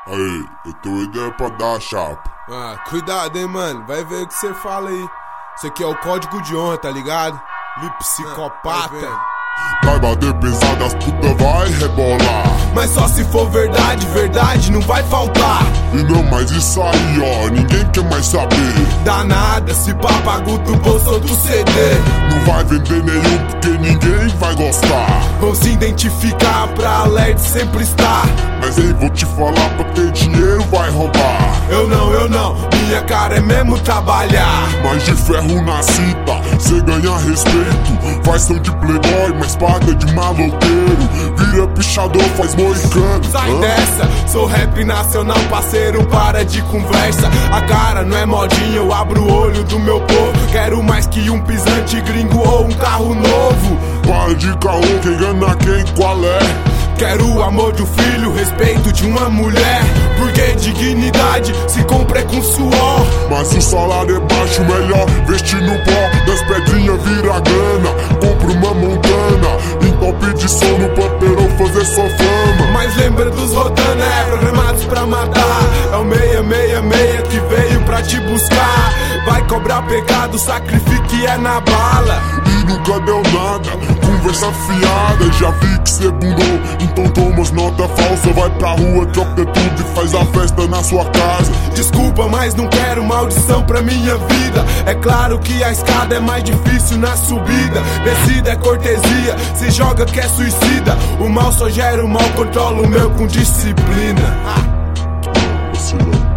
Aí, eu tenho ideia pra dar, chapa. Cuidado, hein, mano. Vai ver o que você fala aí. Isso aqui é o código de honra, tá ligado? Psicopata. Vai bater pesado, as putas vai rebolar. Mas só se for verdade, verdade não vai faltar. E não, mas isso aí, ó, ninguém quer mais saber. Dá nada, se papaguto gostou do CD. Não vai vender nenhum porque ninguém vai gostar. Vão se identificar pra alerta sempre estar. Mas aí vou te falar, pra ter dinheiro vai roubar. Eu não, minha cara é mesmo trabalhar. Mas de ferro na cita, cê ganha respeito. Faz som de playboy, mas paga de maloqueiro. Vira pichador, faz moicano. Sai dessa, sou rap nacional, parceiro, para de conversa. A cara não é modinha, eu abro o olho do meu povo. Quero mais que um pisante gringo ou um carro novo. Para de caô, quem engana quem, qual é? Quero o amor de um filho, respeito de uma mulher. Porque dignidade se compra com suor. Mas o salário é baixo, melhor vestir no pó. Das pedrinhas vira grana, compra uma montana. Entope de sono pra perou fazer sua fama. Mas lembra dos Rotana, programados pra matar. É o 666 que veio pra te buscar. Vai cobrar pecado, sacrifique é na bala. E nunca deu nada, conversa fiada. Já vi que cê burou, então toma as nota falsa. Vai pra rua, troca tudo e faz a festa na sua casa. Desculpa, mas não quero maldição pra minha vida. É claro que a escada é mais difícil na subida. Descida é cortesia, se joga que é suicida. O mal só gera o mal, controla o meu com disciplina. Vacilão.